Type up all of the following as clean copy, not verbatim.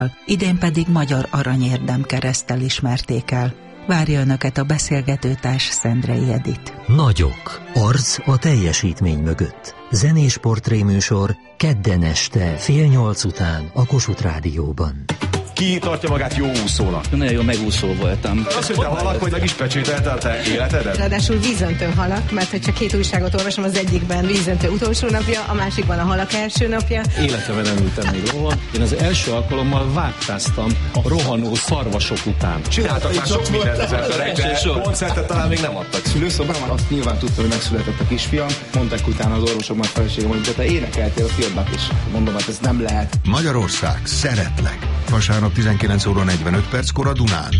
idén pedig Magyar Aranyérdem kereszttel ismerték el. Várja Önöket a beszélgetőtárs Szendrei Edit. Nagyok. Arc a teljesítmény mögött. Zenés portréműsor kedden este 7:30 után a Kossuth Rádióban. Ki tartja magát jó úszónak? Nagyon jó megúszó voltam. Azt, hogy te halak, hogy meg is pecsételte a te életedet? Ráadásul vízöntő halak, mert hogyha két újságot olvasom, az egyikben vízöntő utolsó napja, a másikban a halak első napja. Életemben nem ültem még rohan. Én az első alkalommal vágtáztam a rohanó szarvasok után. Csináltak már sok mindent az emberek, de koncertet talán még nem adtak. Szülőszobában azt nyilván tudta, hogy megszületett a kisfiam. Mondták utána az orvosok, majd feleségem, hogy de te énekeltél a filmben is. Mondom, hát ez nem lehet. Magyarország, szeretlek. Vasárnap 19 óra 45 perckor a Dunán.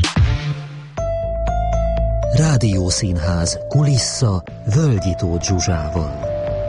Rádiószínház kulissza Völgyi Tóth Zsuzsával.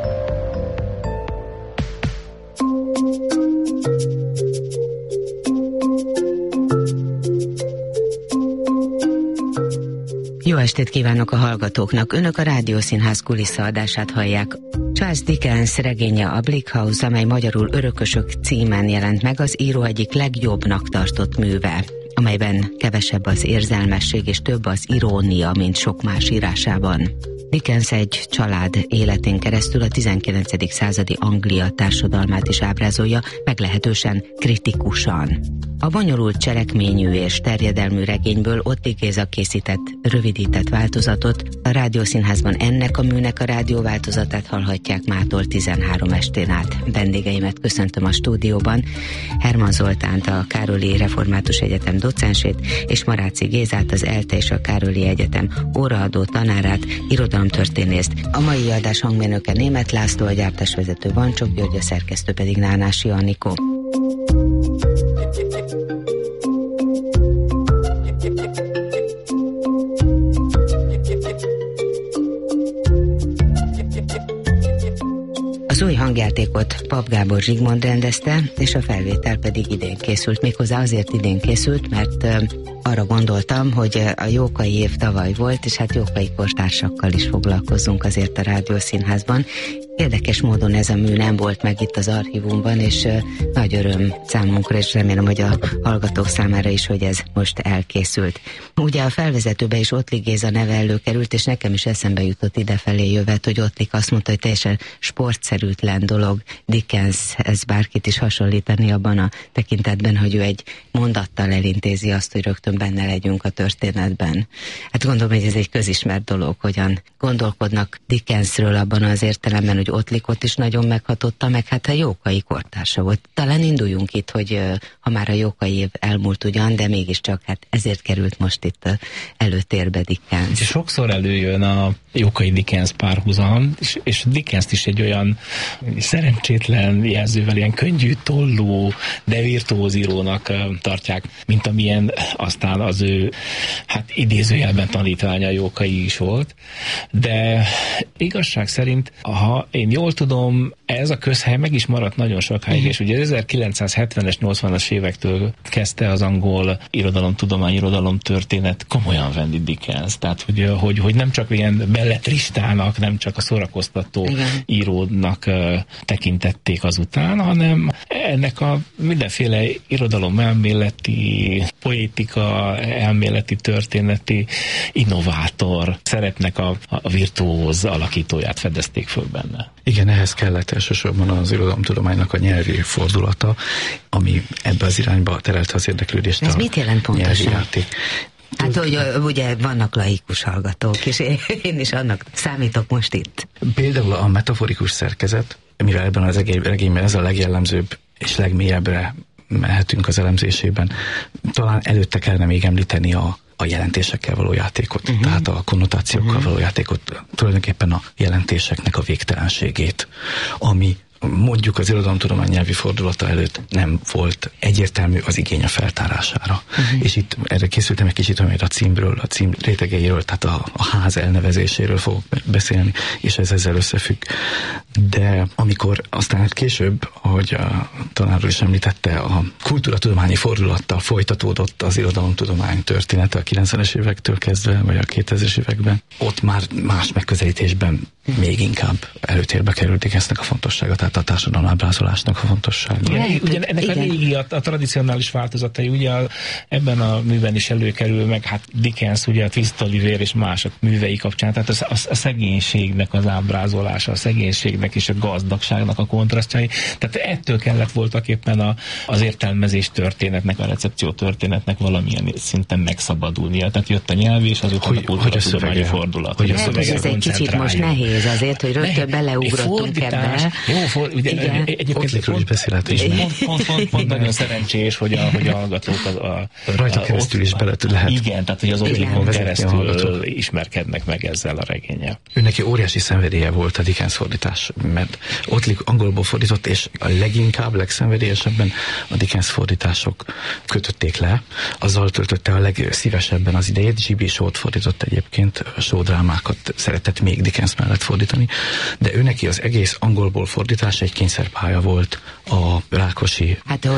Jó estét kívánok a hallgatóknak! Önök a Rádiószínház kulisszaadását hallják. Charles Dickens regénye a Bleak House, amely magyarul Örökösök címen jelent meg, az író egyik legjobbnak tartott műve, amelyben kevesebb az érzelmesség és több az irónia, mint sok más írásában. Dickens egy család életén keresztül a 19. századi Anglia társadalmát is ábrázolja, meglehetősen kritikusan. A bonyolult cselekményű és terjedelmű regényből Ottlik Géza készített rövidített változatot, a Rádiószínházban ennek a műnek a rádióváltozatát hallhatják mától 13 estén át. Vendégeimet köszöntöm a stúdióban, Herman Zoltánt, a Károlyi Református Egyetem docensét, és Maráczy Gézát, az ELTE és a Károlyi Egyetem óraadó tanárát, irodalomtörténészt. A mai adás hangmérnöke Németh László, a gyártásvezető Vancsok György, a szerkesztő pedig Nánási Anikó. Az új hangjátékot Pap Gábor Zsigmond rendezte, és a felvétel pedig idén készült. Méghozzá azért idén készült, mert arra gondoltam, hogy a Jókai év tavaly volt, és hát Jókai kortársakkal is foglalkozunk azért a Rádiószínházban. Érdekes módon ez a mű nem volt meg itt az archívumban, és nagy öröm számunkra, és remélem, hogy a hallgatók számára is, hogy ez most elkészült. Ugye a felvezetőbe is Ottlik Géza neve előkerült, és nekem is eszembe jutott idefelé jövet, hogy Ottlik azt mondta, hogy teljesen sportszerűtlen dolog Dickenshez bárkit is hasonlítani abban a tekintetben, hogy ő egy mondattal elintézi azt, hogy rögtön benne legyünk a történetben. Hát gondolom, hogy ez egy közismert dolog, hogyan gondolkodnak Dickensről abban az értelemben, hogy Ottlikot is nagyon meghatotta, meg hát a Jókai kortársa volt. Talán induljunk itt, hogy ha már a Jókai év elmúlt ugyan, de mégiscsak hát ezért került most itt előtérbe Dickens. Sokszor előjön a Jókai Dickens párhuzam, és Dickenst is egy olyan szerencsétlen jelzővel, ilyen könnyű, tollú, de virtuóz írónak tartják, mint amilyen aztán az ő, hát idézőjelben tanítványa Jókai is volt. De igazság szerint, ha én jól tudom, ez a közhely meg is maradt nagyon sokáig, és ugye 1970-es, 80-as évektől kezdte az angol irodalomtudomány, irodalomtörténet komolyan venni Dickens. Tehát, hogy nem csak ilyen belletristának, nem csak a szórakoztató írónak tekintették azután, hanem ennek a mindenféle irodalom elméleti, poétika elméleti, történeti innovátor szerepnek a virtuóz alakítóját fedezték föl benne. Igen, ehhez kellett elsősorban az irodalomtudománynak a nyelvi fordulata, ami ebbe az irányba terelte az érdeklődést. Ez mit jelent pontosan? Játék. Hát, hogy ugye vannak laikus hallgatók, és én is annak számítok most itt. Például a metaforikus szerkezet, mivel ebben az regényben ez a legjellemzőbb és legmélyebbre mehetünk az elemzésében, talán előtte kellene még említeni a jelentésekkel való játékot, tehát a konnotációkkal való játékot, tulajdonképpen a jelentéseknek a végtelenségét, ami mondjuk az irodalomtudomány nyelvi fordulata előtt nem volt egyértelmű az igény a feltárására. És itt erre készültem egy kicsit, amelyet a címről, a cím rétegeiről, tehát a ház elnevezéséről fogok beszélni, és ez ezzel összefügg. De amikor aztán később, ahogy a tanár úr is említette, a kultúratudományi fordulattal folytatódott az irodalomtudomány története a 90-es évektől kezdve, vagy a 2000-es években, ott már más megközelítésben még inkább előtérbe kerülték eznek a fontossága. Tehát érezhette a társadalom ábrázolásnak a fontosságát. Ugye ennek a régi, a tradicionális változatai, ugye ebben a műben is előkerül, meg hát Dickens, ugye a Twist Oliver és mások művei kapcsán, tehát a szegénységnek az ábrázolása, a szegénységnek és a gazdagságnak a kontrasztjai, tehát ettől kellett voltak éppen az értelmezés történetnek, a recepció történetnek valamilyen szinten megszabadulnia. Tehát jött a nyelv, és azután a kultúratudományi fordulat. Hogy ez egy kicsit most nehéz azért, hogy rögtön beleugrottunk ebbe. Jó, egyébként pont nagyon szerencsés, hogy a hallgatók rajta keresztül is bele lehet. Igen, tehát hogy az Ottlikon keresztül ismerkednek meg ezzel a regénnyel. Ő neki óriási szenvedélye volt a Dickens fordítás, mert Ottlik angolból fordított, és a legszenvedélyesebben a Dickens fordítások kötötték le. Azzal töltötte a legszívesebben az idejét. G.B. Shaw-t fordított egyébként, Shaw drámákat szeretett még Dickens mellett fordítani, de ő neki az egész angolból fordítás egy kényszerpálya volt a Rákosi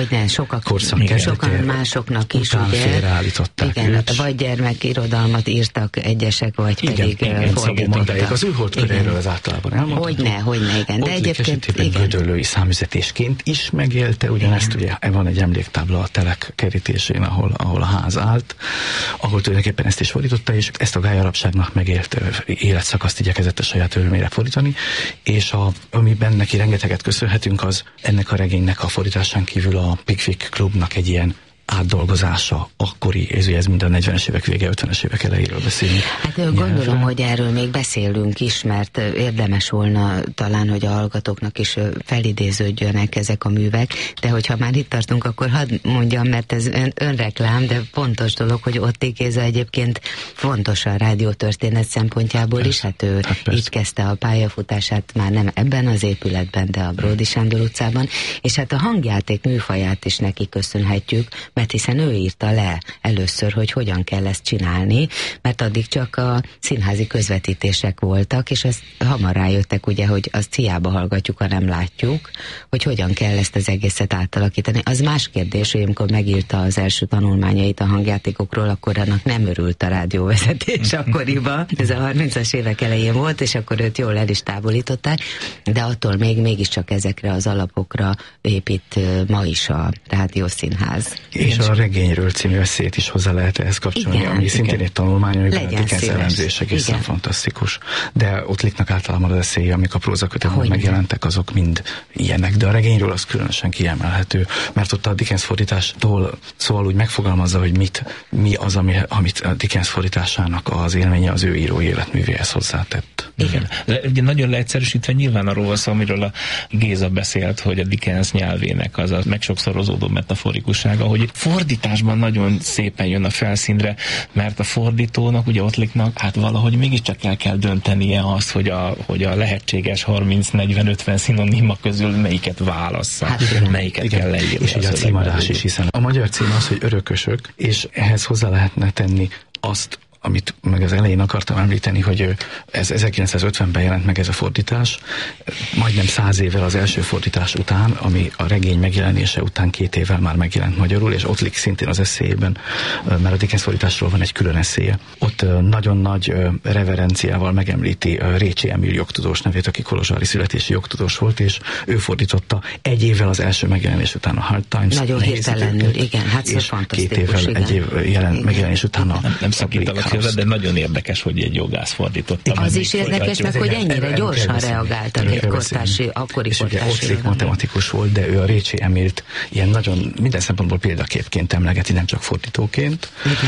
sokan másoknak is, ugye? Félreállították őt. Vagy gyermekirodalmat írtak egyesek, vagy pedig fordítottak. Az ő holdköréről az általában elmondható. Hogyne, igen. De egyébként gödöllői számüzetésként is megélte, ugyanezt ugye van egy emléktábla a telek kerítésén, ahol a ház állt, ahol tulajdonképpen ezt is fordította, és ezt a gályarapságnak megélt életszakaszt igyekezett a saját örömére fordítani, és amiben neki rengeteget köszönhetünk, az ennek a regénynek a fordításán kívül a Pickwick Klubnak egy ilyen átdolgozása akkori, ez mind a 40-es évek vége, 50-es évek elejéről beszélünk. Hát gondolom, hogy erről még beszélünk is, mert érdemes volna talán, hogy a hallgatóknak is felidéződjönek ezek a művek, de hogyha már itt tartunk, akkor hadd mondjam, mert ez önreklám, de fontos dolog, hogy Ottlik Géza egyébként fontos a rádiótörténet szempontjából is, hát ő így kezdte a pályafutását már nem ebben az épületben, de a Bródi Sándor utcában, és hát a hangjáték műfaját is neki köszönhetjük, mert hiszen ő írta le először, hogy hogyan kell ezt csinálni, mert addig csak a színházi közvetítések voltak, és ezt hamar rájöttek, ugye, hogy azt hiába hallgatjuk, ha nem látjuk, hogy hogyan kell ezt az egészet átalakítani. Az más kérdés, hogy amikor megírta az első tanulmányait a hangjátékokról, akkor annak nem örült a rádióvezetés akkoriban. Ez a 30-as évek elején volt, és akkor őt jól el is távolították, de attól mégiscsak ezekre az alapokra épít ma is a rádiószínház. És a Regényről című eszét is hozzá lehet ehhez kapcsolni, ami szintén egy tanulmány, amiben a Dickens elemzés egészen fantasztikus. De Ottliknak általában az eszéi, amik a prózakötetben megjelentek, azok mind ilyenek, de a Regényről az különösen kiemelhető, mert ott a Dickens fordítástól szóval úgy megfogalmazza, hogy mi az, amit a Dickens fordításának az élménye az ő írói életművéhez hozzátett. Igen. Ugye nagyon leegyszerűsítve nyilván arról szó, amiről a Géza beszélt, hogy a Dickens nyelvének az a megsokszorozódó metaforikussága, hogy fordításban nagyon szépen jön a felszínre, mert a fordítónak, ugye Ottliknak, hát valahogy mégiscsak el kell döntenie azt, hogy a lehetséges 30-40-50 szinoníma közül melyiket válassza, melyiket kell leírni. És ugye a címadás is, hiszen a magyar cím az, hogy Örökösök, és ehhez hozzá lehetne tenni azt, amit meg az elején akartam említeni, hogy ez 1950-ben jelent meg ez a fordítás, majdnem 100 évvel az első fordítás után, ami a regény megjelenése után 2 évvel már megjelent magyarul, és Ottlik szintén az eszéjében, mert a Dickens fordításról van egy külön eszéje. Ott nagyon nagy reverenciával megemlíti Récsi Emil jogtudós nevét, aki kolozsvári születési jogtudós volt, és ő fordította 1 évvel az első megjelenés után a Hard Times. Nagyon hirtelenül, igen, hát ez fantasztikus. 2 évvel, 1 év megjelenés után nem szakítalak, de nagyon érdekes, hogy egy jogász fordította. Az is érdekes, meg hogy ennyire gyorsan reagáltak egy akkori kortárs. Ottlik matematikus volt, de ő a Récsi Emilt ilyen nagyon minden szempontból példaképként emlegeti, nem csak fordítóként.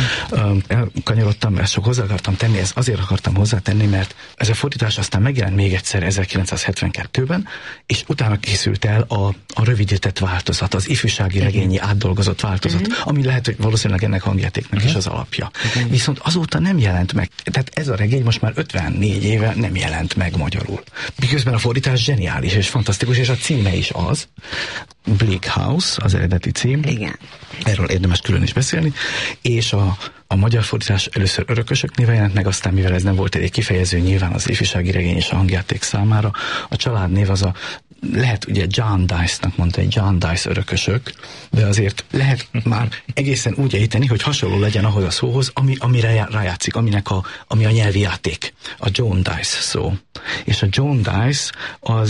Elkanyarodtam, ezt csak hozzá akartam tenni, ezt azért akartam hozzátenni, mert ez a fordítás aztán megjelent még egyszer 1972-ben, és utána készült el a rövidített változat, az ifjúsági regényi átdolgozott változat, ami lehet, hogy valószínűleg ennek hangjátéknak is az alapja. Viszont azóta nem jelent meg. Tehát ez a regény most már 54 éve nem jelent meg magyarul. Miközben a fordítás zseniális és fantasztikus, és a címe is az. Bleak House, az eredeti cím. Igen. Erről érdemes külön is beszélni. És a magyar fordítás először Örökösök néven jelent meg, aztán mivel ez nem volt egy kifejező nyilván az ifjúsági regény és a hangjáték számára, a családnév az lehet ugye John Dice-nak mondta, egy John Dice Örökösök, de azért lehet már egészen úgy ejteni, hogy hasonló legyen ahhoz a szóhoz, amire rájátszik, ami a nyelvi játék. A John Dice szó. És a John Dice az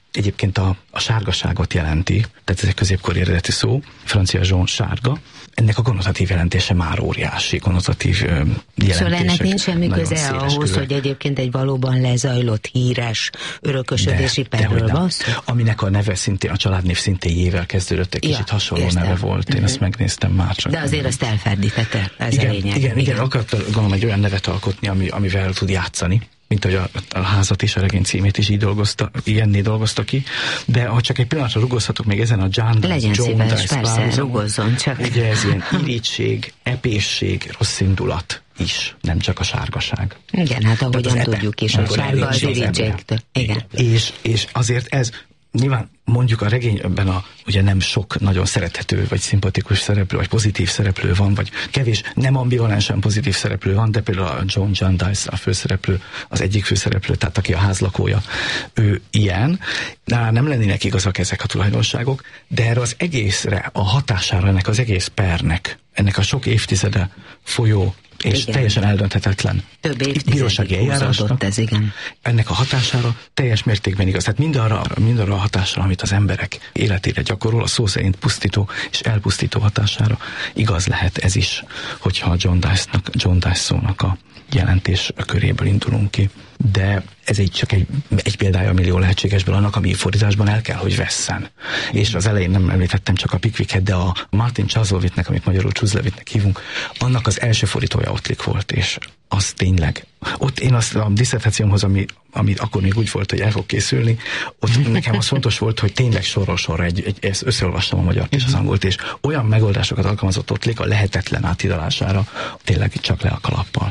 egyébként a sárgaságot jelenti, tehát ez egy középkori eredeti szó, francia jaune sárga. Ennek a konnotatív jelentése már óriási, konnotatív jelentések. Szóval ennek nincs semmi köze ahhoz, hogy egyébként egy valóban lezajlott híres örökösödési perről van szó? Aminek a neve szintén, a családnév szintén J-vel kezdődött, egy kicsit hasonló neve volt, én ezt megnéztem már csak. De azért azt elferdítette, ez a lényeg. Igen, akart gondolom egy olyan nevet alkotni, amivel el tud játszani, mint ahogy a házat és a regény címét is így ilyenné dolgozta ki. De ha csak egy pillanatra rugozhatok még ezen a John legyen szíves, persze, rugozzon csak. Ugye ez ilyen irigység, epésség, rossz indulat is, nem csak a sárgaság. Igen, hát ahogyan tudjuk is, a sárga az irigysségtől. Igen. És azért ez nyilván mondjuk a regényben ugye nem sok nagyon szerethető, vagy szimpatikus szereplő, vagy pozitív szereplő van, vagy kevés nem ambivalensen pozitív szereplő van, de például a John Jarndyce, a főszereplő, az egyik főszereplő, tehát aki a házlakója, ő ilyen. Nem lennének igazak ezek a tulajdonságok, de erre az egészre, a hatására ennek az egész pernek, ennek a sok évtizede folyó és igen, teljesen eldönthetetlen bírósági eljárásnak, ennek a hatására teljes mértékben igaz. Tehát mindarra a hatásra, amit az emberek életére gyakorol, a szó szerint pusztító és elpusztító hatására igaz lehet ez is, hogyha a John Dice szónak a jelentés köréből indulunk ki. De ez csak egy példája a millió lehetségesből annak, ami fordításban el kell, hogy vesszen. És az elején nem említettem csak a Pickwicket, de a Martin Chuzzlewitnek, amit magyarul Chuzzlewitnek hívunk, annak az első fordítója Ottlik volt, és az tényleg. Ott én azt a disszertációmhoz, ami akkor még úgy volt, hogy el fog készülni, ott nekem az fontos volt, hogy tényleg sorról sorra ezt összeolvastam a magyart és az angolt, és olyan megoldásokat alkalmazott Ottlik a lehetetlen átidalására, tényleg csak le a kalappal.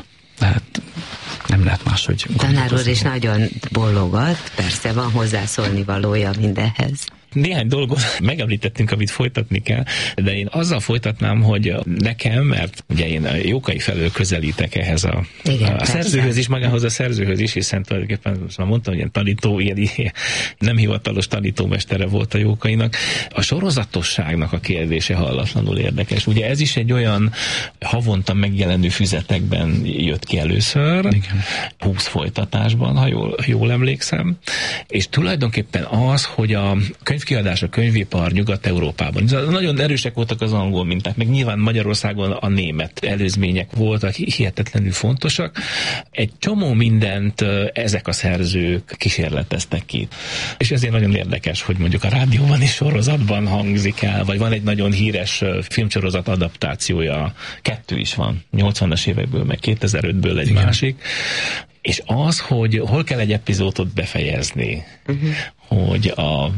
Nem lehet máshogy. Tanár úr is nagyon bollogat, persze van hozzászólni valója mindenhez. Néhány dolgot megemlítettünk, amit folytatni kell, de én azzal folytatnám, hogy nekem, mert ugye én Jókai felől közelítek ehhez a szerzőhöz is, magához a szerzőhöz is, hiszen tulajdonképpen most már mondtam, hogy ilyen tanító, ilyen nem hivatalos tanítómestere volt a Jókainak. A sorozatosságnak a kérdése hallatlanul érdekes. Ugye ez is egy olyan havonta megjelenő füzetekben jött ki először, igen, 20 folytatásban, ha jól emlékszem, és tulajdonképpen az, hogy a könyvkiadás, a könyvipar Nyugat-Európában. Nagyon erősek voltak az angol minták, meg nyilván Magyarországon a német előzmények voltak hihetetlenül fontosak. Egy csomó mindent ezek a szerzők kísérleteztek ki. És ezért nagyon érdekes, hogy mondjuk a rádióban és sorozatban hangzik el, vagy van egy nagyon híres filmsorozat adaptációja, 2 is van, 80-as évekből, meg 2005-ből egy másik. És az, hogy hol kell egy epizódot befejezni, hogy a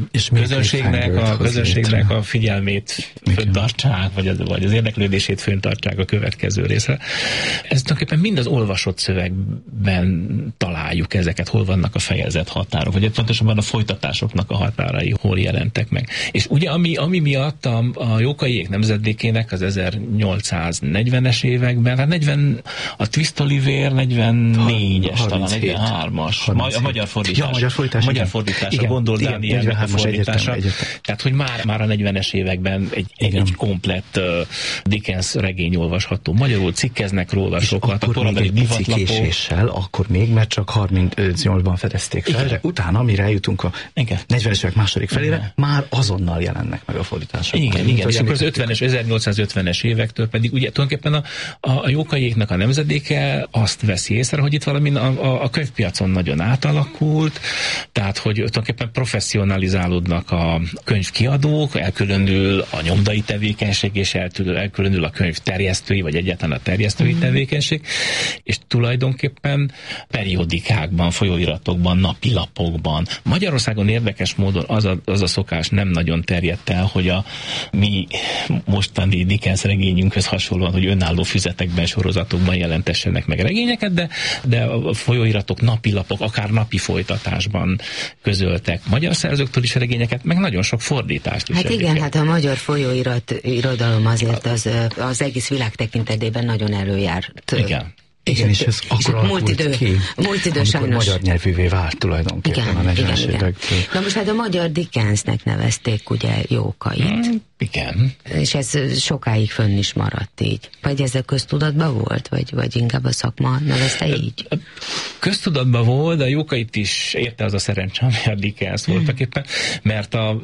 közönségnek a figyelmét föntartsák, vagy az érdeklődését föntartsák a következő részre. Ez tulajdonképpen mind az olvasott szövegben találjuk ezeket, hol vannak a fejezet határok, vagy pontosabban a folytatásoknak a határai hol jelentek meg. És ugye ami miatt a Jókaiék nemzedékének az 1840-es években, hát 40, a Twist Oliver 44-es, talán 43-as, a magyar fordítás. Gondolt Dánielnek a fordítása. Tehát, hogy már a 40-es években egy komplett Dickens regény olvasható. Magyarul cikkeznek róla sokat. Akkor még egy pici késéssel, akkor még, mert csak 38-ban fedezték fel, de utána, amire eljutunk a 40-es évek második felére, már azonnal jelennek meg a fordítások. Igen, és akkor az 1850-es évektől pedig ugye tulajdonképpen a Jókaiéknak a nemzedéke azt veszi észre, hogy itt valami a könyvpiacon nagyon átalakult, tehát, hogy tulajdonképpen professzionalizálódnak a könyvkiadók, elkülönül a nyomdai tevékenység, és elkülönül a könyv terjesztői, vagy egyáltalán a terjesztői tevékenység, és tulajdonképpen periódikákban, folyóiratokban, napilapokban. Magyarországon érdekes módon az a szokás nem nagyon terjedt el, hogy a mi mostani Dickens regényünkhöz hasonlóan, hogy önálló füzetekben, sorozatokban jelentessenek meg regényeket, de a folyóiratok, napilapok, akár napi folytatásban közöltek magyar szerzőktől is regényeket, meg nagyon sok fordítást is. Hát igen, hát a magyar folyóirodalom azért az egész világ tekintetében nagyon előjárt. Igen. Igen, és ez akkor alakult ki, amikor magyar nyelvűvé vált tulajdonképpen a 40-es évekből. Na most hát a magyar Dickensnek nevezték ugye Jókait. Igen. És ez sokáig fönn is maradt így. Vagy ez a köztudatban volt, vagy inkább a szakma nevezte így? Köztudatban volt, de a Jókait is érte az a szerencsé, ami a Dickens voltak éppen, mert a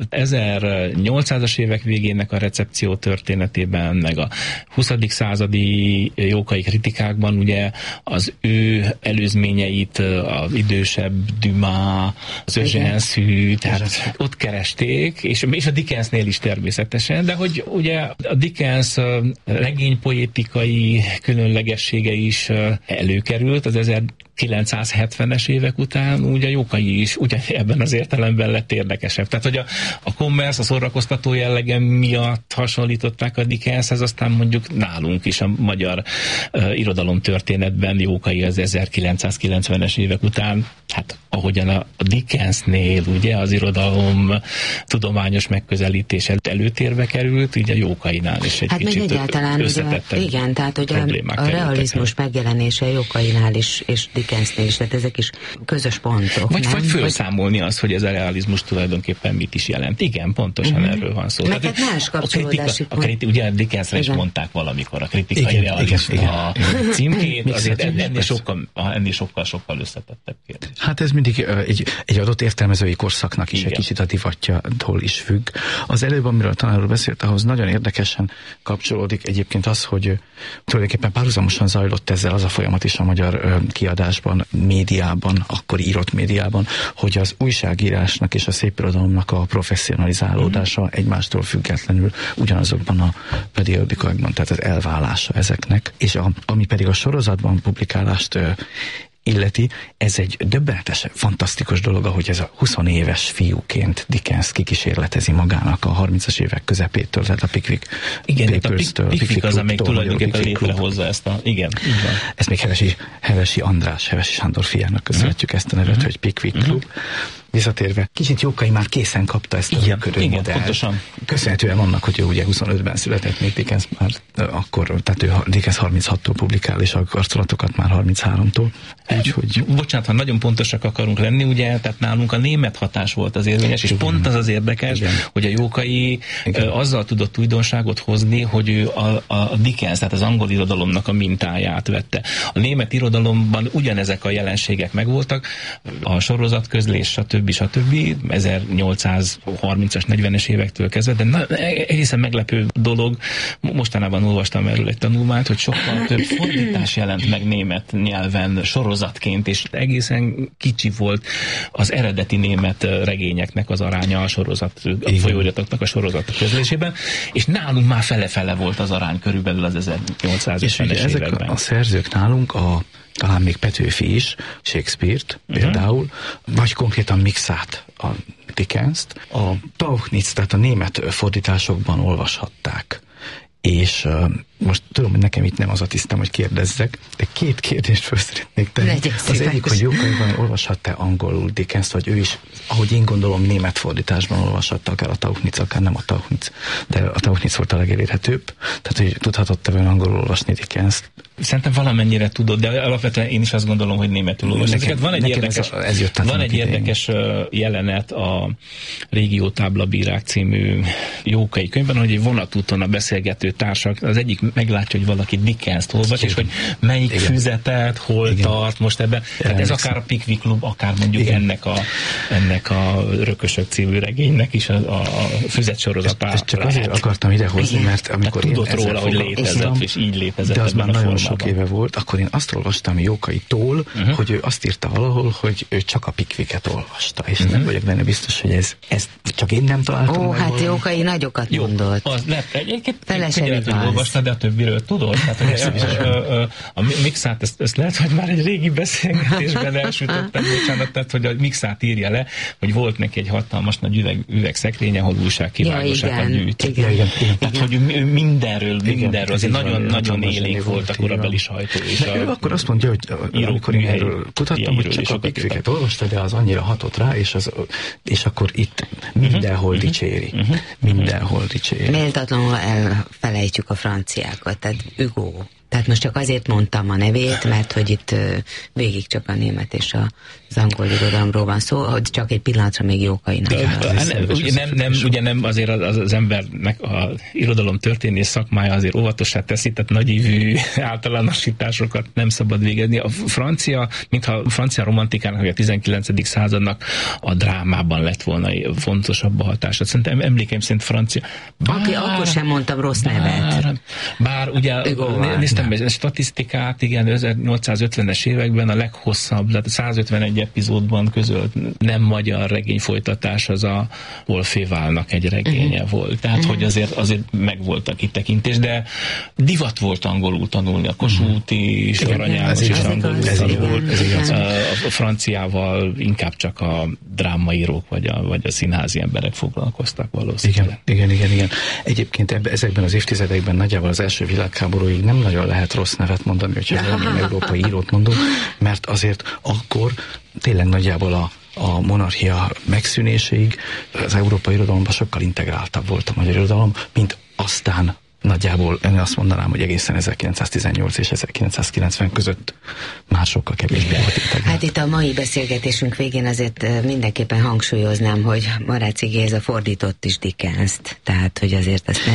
1800-as évek végének a recepció történetében, meg a 20. századi Jókai kritikákban ugye az ő előzményeit, az idősebb Dumas, az Eugène, tehát ott keresték, és a Dickensnél is természetesen, de hogy ugye a Dickens regénypoétikai különlegessége is előkerült az 1970-es évek után, ugye a Jókai is ugye ebben az értelemben lett érdekesebb. Tehát, hogy a commerce, a szórakoztató jellege miatt hasonlították a Dickenshez, aztán mondjuk nálunk is a magyar irodalomtörténetben Jókai az 1990-es évek után, hát ahogyan a Dickensnél ugye az irodalom tudományos megközelítés előtérbe került, így a Jókainál is egy kicsit összetettebb. Igen, tehát hogy a realizmus megjelenése Jókainál is, és Dickensnél is, tehát ezek is közös pontok. Vagy felszámolni azt, hogy ez a realizmus tulajdonképpen mit is jelent. Igen, pontosan erről van szó. Meg hát más kapcsolódási pont. Ugye Dickensre is mondták valamikor a kritikai realizmus a címkét, azért ennél sokkal összetettebb kérdés. Hát ez mindig egy adott értelmezői korszaknak is egy kicsit a divatjától is függ. Az előbb, amiről a tanár úr beszélt, ahhoz nagyon érdekesen kapcsolódik egyébként az, hogy tulajdonképpen párhuzamosan zajlott ezzel az a folyamat is a magyar kiadásban, médiában, akkor írott médiában, hogy az újságírásnak és a szépirodalomnak a professzionalizálódása egymástól függetlenül ugyanazokban a periódikákban, tehát az elválása ezeknek, és ami pedig a sorozatban publikálást illeti, ez egy döbbenetes, fantasztikus dolog, ahogy ez a 20 éves fiúként Dickens kikísérletezi magának a 30-as évek közepétől, tehát a Pickwick Papers-től. Pickwick az, amelyik tulajdonképpen létrehozza ezt a... Igen, így van. Ezt még Hevesi Sándor fiának köszönhetjük ezt a nevet, hogy Pickwick Klub. Visszatérve, kicsit Jókai már készen kapta ezt a működő modellt. Köszönhetően annak, hogy ő ugye 25-ben született, még Dickens már akkor, tehát ő Dickens 36-tól publikál, és a arculatokat már 33-tól. Úgyhogy... Bocsánat, ha nagyon pontosak akarunk lenni, ugye, tehát nálunk a német hatás volt az érvényes, és pont az érdekes, hogy a Jókai azzal tudott újdonságot hozni, hogy ő a Dickens, tehát az angol irodalomnak a mintáját vette. A német irodalomban ugyanezek a jelenségek megvoltak, a sorozatközlés, stb. 1830-as, 40-es évektől kezdve, de egészen meglepő dolog, mostanában olvastam erről egy tanulmányt, hogy sokkal több fordítás jelent meg német nyelven sorozatként, és egészen kicsi volt az eredeti német regényeknek az aránya a folyóiratoknak a sorozat közlésében, és nálunk már fele-fele volt az arány körülbelül az 1850-es években. A szerzők nálunk talán még Petőfi is, Shakespeare-t például, vagy konkrétan Mixát, a Dickenst, a Tauchnitz, tehát a német fordításokban olvashatták. És most tudom, hogy nekem itt nem az a tisztem, hogy kérdezzek, de két kérdést föl szeretnék tenni. Az egyik, hogy Jókaiban olvashatta angolul Dickenst, vagy ő is, ahogy én gondolom, német fordításban olvashatta, akár a Tauchnitz, akár nem a Tauchnitz, de a Tauchnitz volt a legelérhetőbb. Tehát, hogy tudhatott-e vele angolul olvasni Dickenst? Szerintem valamennyire tudod, de alapvetően én is azt gondolom, hogy németül olvasni. Van egy érdekes jelenet a Régiótáblabírák című Jókai könyvben, hogy egy vonatúton a beszélgető társak, az egyik meglátja, hogy valaki Dickenst olvas, és hogy melyik füzetet, hol tart most ebben. Tehát ez akár a Pickwick Klub, akár mondjuk ennek a Rökösök című regénynek is a füzetsorozat. Ezt csak azért akartam idehozni, mert amikor tudott róla, hogy létezett, és így létezett ebben a formában. Sok éve volt, akkor én azt olvastam Jókaitól, hogy ő azt írta valahol, hogy ő csak a Pickwicket olvasta, és nem vagyok benne biztos, hogy ez csak én nem találtam. Hát Jókai nagyokat mondott. Egyébként olvasta, de a többiről tudod? A Mixát, ezt lehet, hogy már egy régi beszélgetésben elsütöttem, bocsánat, tehát, hogy a Mixát írja le, hogy volt neki egy hatalmas nagy üvegszekrénye, ahol újságkivágósákat gyűjt. Tehát, hogy mindenről, azért nagyon élénk volt a korabeli sajtó. Akkor azt mondja, hogy amikor én erről kutattam, hogy csak a Pickwicket olvasta, de az annyira hatott rá, és akkor itt mindenhol dicséri. Mindenhol dicséri. Méltatlanul elfelejtjük a franciákat, tehát Hugo. Tehát most csak azért mondtam a nevét, mert hogy itt végig csak a német és az angol irodalomról van szó, hogy csak egy pillanatra még Jókai. Ugye nem azért az embernek a irodalom történész szakmája azért óvatossá teszi, tehát nagyívű általánosításokat nem szabad végezni. A francia, mintha a francia romantikának, vagy a 19. századnak a drámában lett volna fontosabb a hatása. Szerintem emlékeim szerint francia. Akkor sem mondtam rossz nevet. Bár ugye néztem a statisztikát, igen, 1850-es években a leghosszabb, tehát 151 epizódban közölt nem magyar regényfolytatás az a Wolféválnak egy regénye volt. Tehát, hogy azért megvolt a kitekintés, de divat volt angolul tanulni, a Kossuthi és Arany János is angolul tanult. A franciával inkább csak a drámaírók vagy a színházi emberek foglalkoztak valószínűleg. Igen. Egyébként ezekben az évtizedekben nagyjából az első világháborúig nem nagyon lehet rossz nevet mondani, hogyha valamilyen európai írót mondunk, mert azért akkor tényleg nagyjából a monarchia megszűnéséig az európai irodalomban sokkal integráltabb volt a magyar irodalom, mint aztán nagyjából én azt mondanám, hogy egészen 1918 és 1990 között már sokkal kevésbé volt integrált. Hát itt a mai beszélgetésünk végén azért mindenképpen hangsúlyoznám, hogy Marácsy Géza fordított is Dickenst. Tehát, hogy azért ezt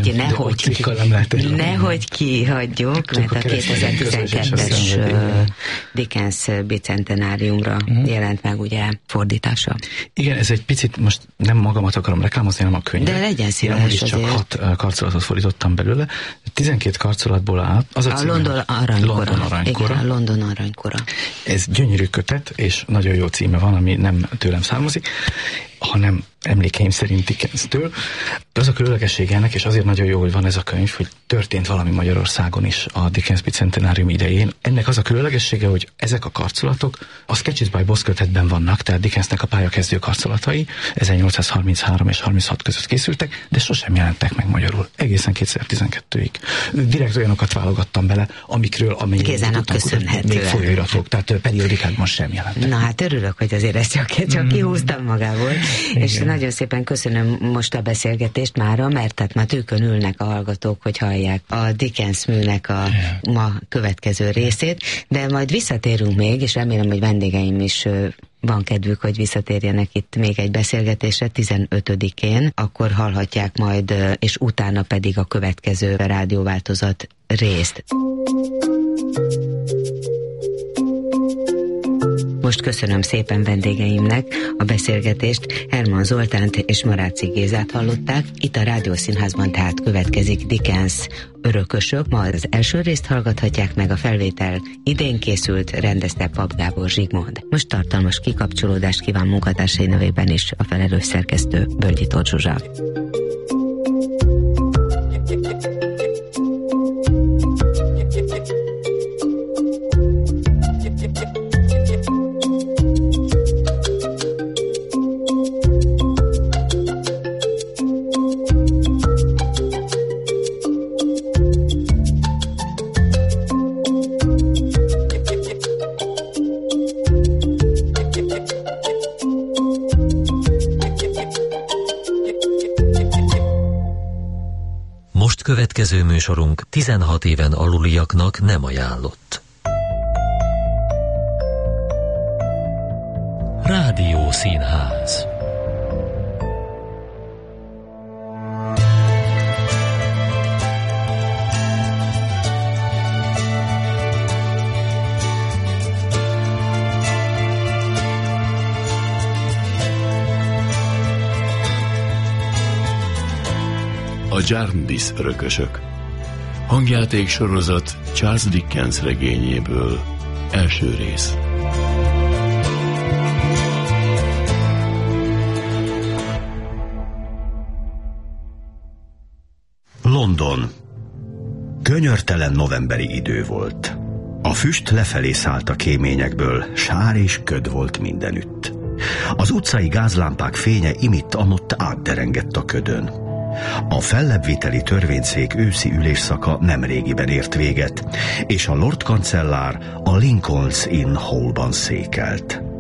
nehogy kihagyjuk, mert a 2012-es Dickens bicentenáriumra jelent meg ugye fordítása. Igen, ez egy picit, most nem magamat akarom reklámozni, hanem a könyvet. De legyen szíves is csak 6 karcolatot fordítottam belőle. 12 karcolatból áll. Az a London Aranykora. London Aranykora. Ez gyönyörű kötet, és nagyon jó címe van, ami nem tőlem származik, hanem emlékeim szerint Dickenstől. Az a különlegessége ennek, és azért nagyon jó, hogy van ez a könyv, hogy történt valami Magyarországon is a Dickens bicentenárium idején. Ennek az a különlegessége, hogy ezek a karcolatok a Sketches by Boz kötetben vannak, tehát Dickensnek a pályakezdő karcolatai 1833 és 36 között készültek, de sosem jelentek meg magyarul. Egészen 2012-ig. Direkt olyanokat válogattam bele, amelyek Gézának köszönhetően. Még folyóiratok, tehát periódikákban sem jelentek. Na hát örülök, hogy azért ezt csak kihúztam magából. És nagyon szépen köszönöm most a beszélgetést mára, mert tehát már tűkön ülnek a hallgatók, hogy hallják a Dickens műnek a ma következő részét, de majd visszatérünk még, és remélem, hogy vendégeim is van kedvük, hogy visszatérjenek itt még egy beszélgetésre 15-én, akkor hallhatják majd, és utána pedig a következő rádióváltozat részt. Most köszönöm szépen vendégeimnek a beszélgetést. Herman Zoltánt és Marácsy Gézát hallották. Itt a Rádiószínházban tehát következik Dickens Örökösök. Ma az első részt hallgathatják meg, a felvétel idén készült, rendezte Papp Gábor Zsigmond. Most tartalmas kikapcsolódást kíván munkatársai nevében is a felelős szerkesztő Bölgyi Tóth Zsuzsa. Következő műsorunk 16 éven aluliaknak nem ajánlott. Rádiószínház. A Jarndyce örökösök. Hangjáték sorozat Charles Dickens regényéből. Első rész. London. Könyörtelen novemberi idő volt. A füst lefelé szállt a kéményekből, sár és köd volt mindenütt. Az utcai gázlámpák fénye imitt-amott átderengett a ködön. A fellebbviteli törvényszék őszi ülésszaka nemrégiben ért véget, és a Lord kancellár a Lincoln's Inn Hallban székelt.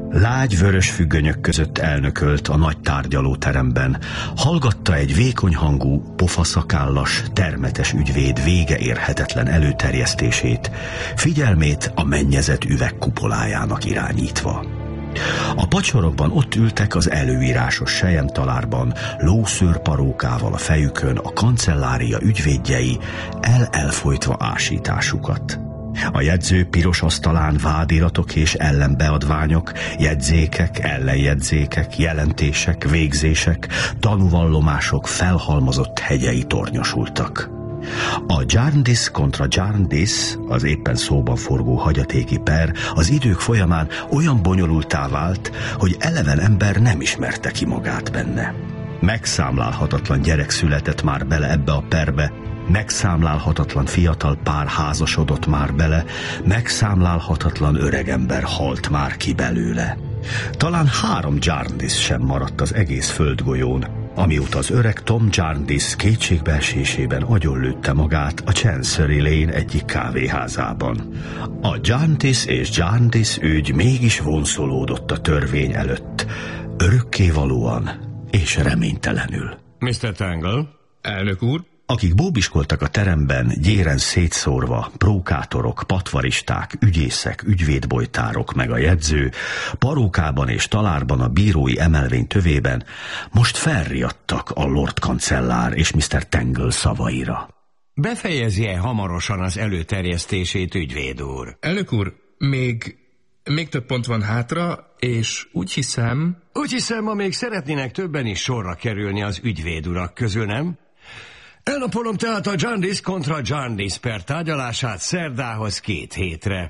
Lágy vörös függönyök között elnökölt a nagy tárgyalóteremben. Hallgatta egy vékony hangú, pofaszakállas, termetes ügyvéd vége érhetetlen előterjesztését, figyelmét a mennyezett üveg kupolájának irányítva. A padsorokban ott ültek az előírásos selyemtalárban, lószőrparókával a fejükön a kancellária ügyvédjei, elfolytva ásításukat. A jegyző piros asztalán vádiratok és ellenbeadványok, jegyzékek, ellenjegyzékek, jelentések, végzések, tanúvallomások felhalmozott hegyei tornyosultak. A Jarndyce kontra Jarndyce, az éppen szóban forgó hagyatéki per az idők folyamán olyan bonyolultá vált, hogy eleven ember nem ismerte ki magát benne. Megszámlálhatatlan gyerek született már bele ebbe a perbe, megszámlálhatatlan fiatal pár házasodott már bele, megszámlálhatatlan öregember halt már ki belőle. Talán 3 Jarndyce sem maradt az egész földgolyón, amióta az öreg Tom Jarndyce kétségbeesésében agyonlőtte magát a Chancery Lane egyik kávéházában. A Jarndyce és Jarndyce ügy mégis vonszolódott a törvény előtt, örökkévalóan és reménytelenül. Mr. Tangle? Elnök úr? Akik bóbiskoltak a teremben, gyéren szétszórva, prókátorok, patvaristák, ügyészek, ügyvédbojtárok meg a jegyző, parókában és talárban a bírói emelvény tövében, most felriadtak a Lord Kancellár és Mr. Tangle szavaira. Befejezi-e hamarosan az előterjesztését, ügyvéd úr? Elnök úr, még több pont van hátra, és úgy hiszem, ma még szeretnének többen is sorra kerülni az ügyvéd urak közül, nem? Elnapolom tehát a Jarndyce kontra Jarndyce per tárgyalását szerdához 2 hétre.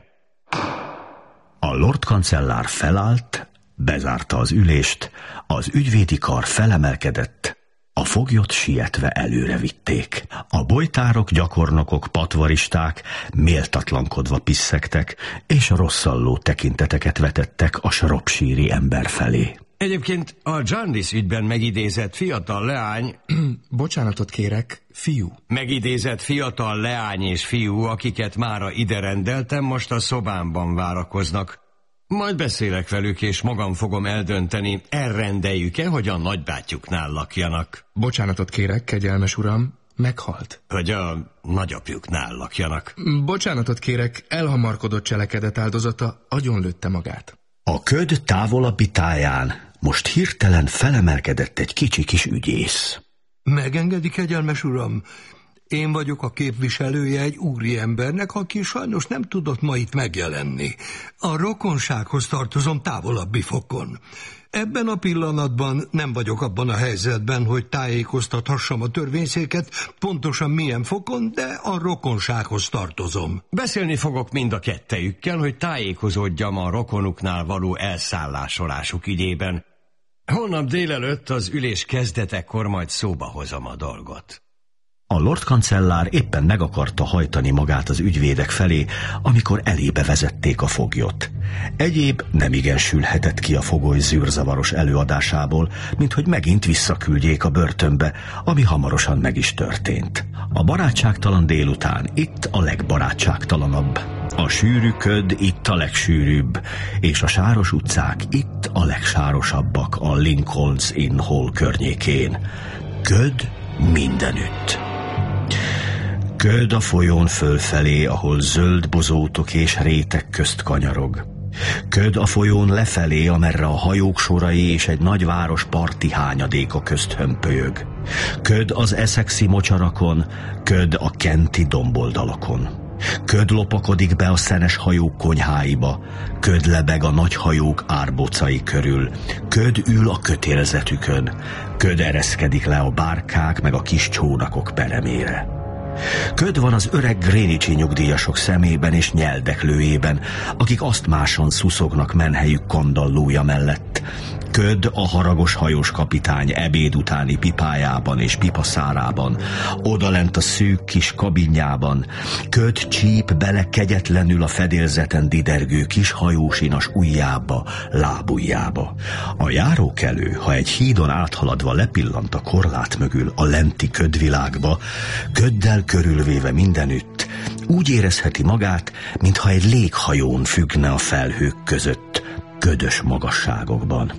A Lord Kancellár felállt, bezárta az ülést, az ügyvédi kar felemelkedett, a foglyot sietve előre vitték. A bojtárok, gyakornokok, patvaristák méltatlankodva pisszegtek, és rosszalló tekinteteket vetettek a shropshire-i ember felé. Egyébként a Jarndyce ügyben megidézett fiatal leány... Bocsánatot kérek, fiú. Megidézett fiatal leány és fiú, akiket mára ide rendeltem, most a szobámban várakoznak. Majd beszélek velük, és magam fogom eldönteni, elrendeljük-e, hogy a nagybátyjuknál lakjanak. Bocsánatot kérek, kegyelmes uram, meghalt. Hogy a nagyapjuknál lakjanak. Bocsánatot kérek, elhamarkodott cselekedet áldozata agyonlőtte magát. A köd távolabbi táján most hirtelen felemelkedett egy kicsi kis ügyész. Megengedik, kegyelmes uram? Én vagyok a képviselője egy úriembernek, aki sajnos nem tudott ma itt megjelenni. A rokonsághoz tartozom távolabbi fokon. Ebben a pillanatban nem vagyok abban a helyzetben, hogy tájékoztathassam a törvényszéket, pontosan milyen fokon, de a rokonsághoz tartozom. Beszélni fogok mind a kettejükkel, hogy tájékozódjam a rokonuknál való elszállásolásuk ügyében. Holnap délelőtt az ülés kezdetekor majd szóba hozom a dolgot. A Lord Kancellár éppen meg akarta hajtani magát az ügyvédek felé, amikor elébe vezették a foglyot. Egyéb nemigen sülhetett ki a fogoly zűrzavaros előadásából, minthogy megint visszaküldjék a börtönbe, ami hamarosan meg is történt. A barátságtalan délután itt a legbarátságtalanabb, a sűrű köd itt a legsűrűbb, és a sáros utcák itt a legsárosabbak a Lincoln's Inn Hall környékén. Köd mindenütt. Köd a folyón fölfelé, ahol zöld bozótok és rétek közt kanyarog. Köd a folyón lefelé, amerre a hajók sorai és egy nagyváros parti hányadéka közt hömpölyög. Köd az Essexi mocsarakon, köd a kenti domboldalakon. Köd lopakodik be a szenes hajók konyháiba, köd lebeg a nagy hajók árbocai körül, köd ül a kötélzetükön, köd ereszkedik le a bárkák meg a kis csónakok peremére. Köd van az öreg Greenwichi nyugdíjasok szemében és nyeldeklőjében, akik azt máson szuszognak menhelyük kandallója mellett. Köd a haragos hajós kapitány ebéd utáni pipájában és pipaszárában, odalent a szűk kis kabinjában. Köd csíp bele kegyetlenül a fedélzeten didergő kis hajósinas ujjába, lábujjába. A járókelő, ha egy hídon áthaladva lepillant a korlát mögül a lenti ködvilágba, köddel körülvéve mindenütt, úgy érezheti magát, mintha egy léghajón függne a felhők között, ködös magasságokban.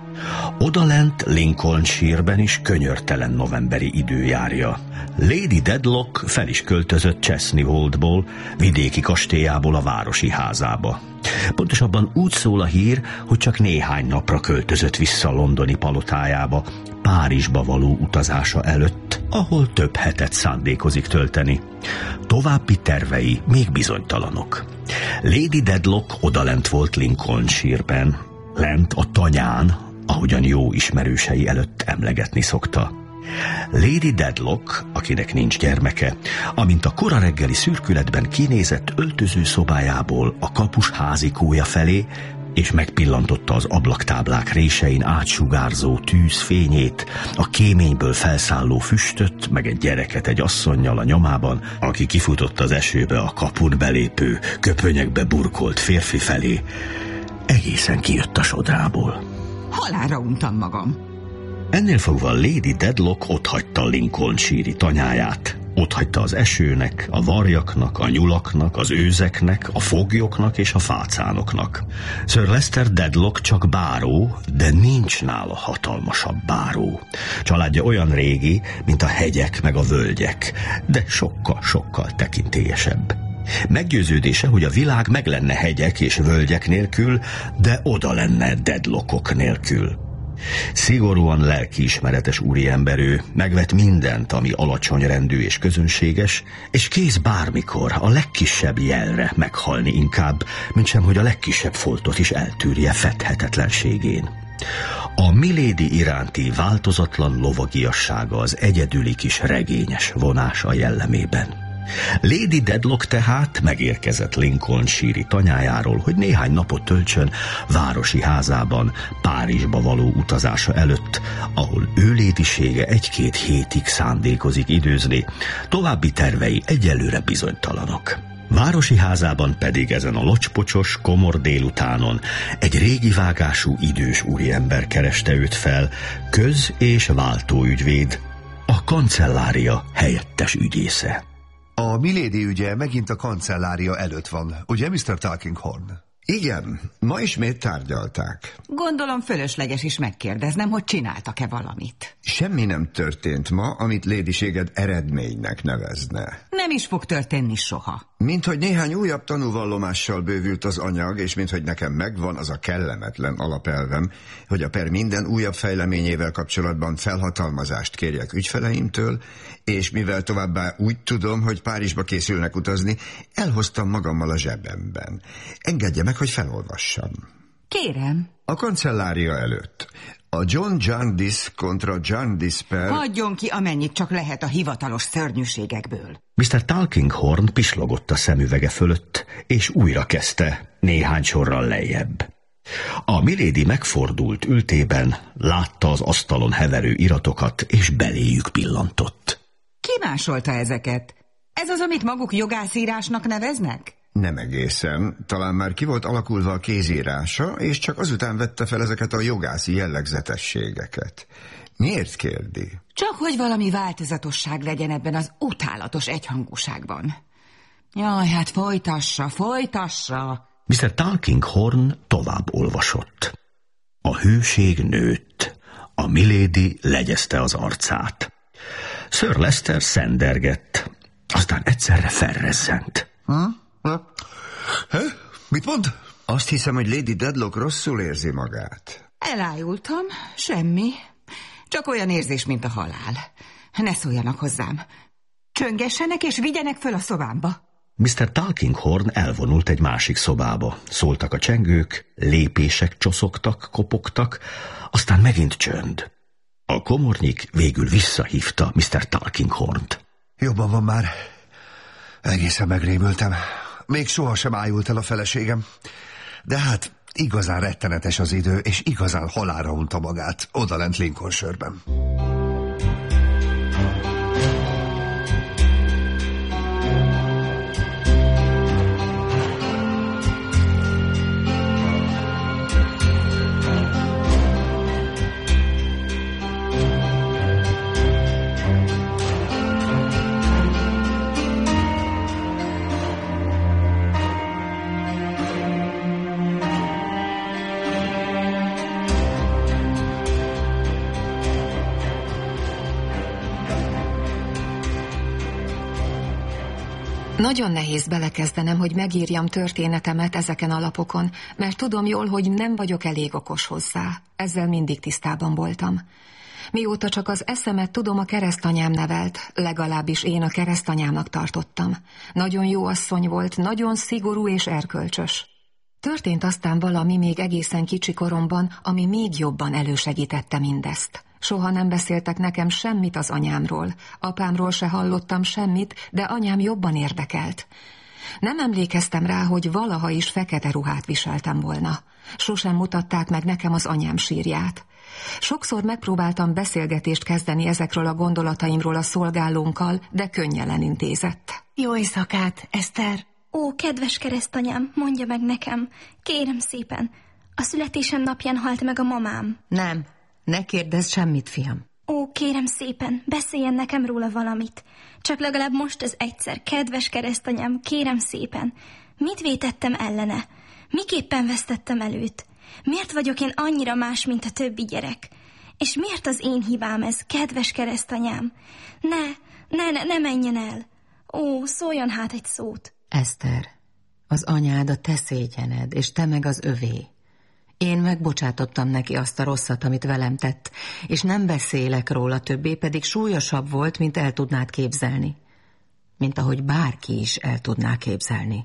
Odalent Lincolnshire-ben is könyörtelen novemberi idő járja. Lady Dedlock fel is költözött Chesney Woldból, vidéki kastélyából a városi házába. Pontosabban úgy szól a hír, hogy csak néhány napra költözött vissza a londoni palotájába, Párizsba való utazása előtt, ahol több hetet szándékozik tölteni. További tervei még bizonytalanok. Lady Dedlock odalent volt Lincolnshire-ben, lent a tanyán, ahogyan jó ismerősei előtt emlegetni szokta. Lady Dedlock, akinek nincs gyermeke, amint a kora reggeli szürkületben kinézett öltözőszobájából a kapus házikója felé, és megpillantotta az ablaktáblák résein átsugárzó tűz fényét, a kéményből felszálló füstöt, meg egy gyereket egy asszonnyal a nyomában, aki kifutott az esőbe a kapun belépő, köpönyekbe burkolt férfi felé, egészen kijött a sodrából. Halálra untam magam. Ennél fogva Lady Dedlock otthagyta Lincolnshire-i tanyáját. Otthagyta az esőnek, a varjaknak, a nyulaknak, az őzeknek, a foglyoknak és a fácánoknak. Sir Lester Dedlock csak báró, de nincs nála hatalmasabb báró. Családja olyan régi, mint a hegyek meg a völgyek, de sokkal-sokkal tekintélyesebb. Meggyőződése, hogy a világ meg lenne hegyek és völgyek nélkül, de oda lenne Dedlockok nélkül. Szigorúan lelkiismeretes úriember ő, megvet mindent, ami alacsony rendű és közönséges, és kész bármikor a legkisebb jelre meghalni inkább, mintsem hogy a legkisebb foltot is eltűrje fedhetetlenségén. A Milady iránti változatlan lovagiassága az egyedüli kis regényes vonás a jellemében. Lady Dedlock tehát megérkezett Lincolnshire-i tanyájáról, hogy néhány napot töltsön városi házában Párizsba való utazása előtt, ahol ő létisége 1-2 hétig szándékozik időzni, további tervei egyelőre bizonytalanok. Városi házában pedig ezen a locspocsos, komor délutánon egy régi vágású idős úriember kereste őt fel, köz- és váltóügyvéd, a kancellária helyettes ügyésze. A Milady ügye megint a kancellária előtt van, ugye, Mr. Tulkinghorn? Igen, ma ismét tárgyalták. Gondolom fölösleges is megkérdeznem, hogy csináltak-e valamit. Semmi nem történt ma, amit lédiséged eredménynek nevezne. Nem is fog történni soha. Minthogy néhány újabb tanúvallomással bővült az anyag, és minthogy nekem megvan az a kellemetlen alapelvem, hogy a per minden újabb fejleményével kapcsolatban felhatalmazást kérjek ügyfeleimtől, és mivel továbbá úgy tudom, hogy Párizsba készülnek utazni, elhoztam magammal a zsebemben. Engedje meg, hogy felolvassam. Kérem. A kancellária előtt. A John Jarndyce kontra Jarndyce per... Hagyjon ki amennyit csak lehet a hivatalos szörnyűségekből. Mr. Tulkinghorn pislogott a szemüvege fölött, és újra kezdte, néhány sorral lejjebb. A Milady megfordult ültében, látta az asztalon heverő iratokat, és beléjük pillantott. Ki másolta ezeket? Ez az, amit maguk jogászírásnak neveznek? Nem egészen. Talán már ki volt alakulva a kézírása, és csak azután vette fel ezeket a jogászi jellegzetességeket. Miért kérdi? Csak hogy valami változatosság legyen ebben az utálatos egyhangúságban. Jaj, hát folytassa. Mr. Tulkinghorn tovább olvasott. A hőség nőtt. A Milady legyezte az arcát. Sir Lester szendergett, aztán egyszerre felrezzent. Mit mond? Azt hiszem, hogy Lady Dedlock rosszul érzi magát. Elájultam, semmi. Csak olyan érzés, mint a halál. Ne szóljanak hozzám. Csöngessenek és vigyenek föl a szobámba. Mr. Tulkinghorn elvonult egy másik szobába. Szóltak a csengők, lépések csoszogtak, kopogtak, aztán megint csönd. A komornyik végül visszahívta Mr. Tulkinghornt. Jobban van már. Egészen megrémültem. Még sohasem ájult el a feleségem. De hát igazán rettenetes az idő, és igazán halálra unta magát odalent Lincolnshire-ben. Nagyon nehéz belekezdenem, hogy megírjam történetemet ezeken a lapokon, mert tudom jól, hogy nem vagyok elég okos hozzá. Ezzel mindig tisztában voltam. Mióta csak az eszemet tudom, a keresztanyám nevelt, legalábbis én a keresztanyámnak tartottam. Nagyon jó asszony volt, nagyon szigorú és erkölcsös. Történt aztán valami még egészen kicsi koromban, ami még jobban elősegítette mindezt. Soha nem beszéltek nekem semmit az anyámról. Apámról se hallottam semmit, de anyám jobban érdekelt. Nem emlékeztem rá, hogy valaha is fekete ruhát viseltem volna. Sosem mutatták meg nekem az anyám sírját. Sokszor megpróbáltam beszélgetést kezdeni ezekről a gondolataimról a szolgálónkkal, de könnyelen intézett. Jó éjszakát, Eszter! Ó, kedves keresztanyám, mondja meg nekem, kérem szépen, a születésem napján halt meg a mamám. Nem, ne kérdezz semmit, fiam. Ó, kérem szépen, beszéljen nekem róla valamit. Csak legalább most ez egyszer, kedves keresztanyám, kérem szépen. Mit vétettem ellene? Miképpen vesztettem előtt? Miért vagyok én annyira más, mint a többi gyerek? És miért az én hibám ez, kedves keresztanyám? Ne menjen el. Ó, szóljon hát egy szót. Eszter, az anyád a te szégyened, és te meg az övé. Én megbocsátottam neki azt a rosszat, amit velem tett, és nem beszélek róla többé, pedig súlyosabb volt, mint el tudnád képzelni. Mint ahogy bárki is el tudná képzelni.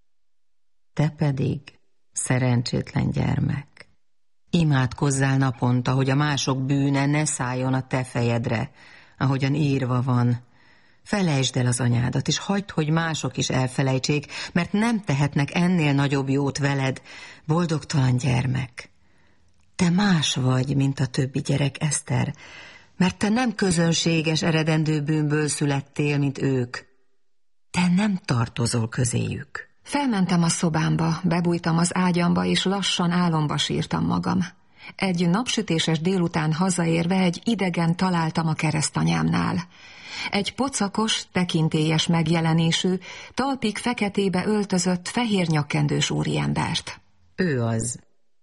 Te pedig, szerencsétlen gyermek, imádkozzál naponta, hogy a mások bűne ne szálljon a te fejedre, ahogyan írva van. Felejtsd el az anyádat, és hagyd, hogy mások is elfelejtsék, mert nem tehetnek ennél nagyobb jót veled, boldogtalan gyermek. Te más vagy, mint a többi gyerek, Eszter, mert te nem közönséges eredendő bűnből születtél, mint ők. Te nem tartozol közéjük. Felmentem a szobámba, bebújtam az ágyamba, és lassan álomba sírtam magam. Egy napsütéses délután hazaérve egy idegen találtam a keresztanyámnál. Egy pocakos, tekintélyes megjelenésű, talpig feketébe öltözött, fehér nyakkendős úriembert. Ő az.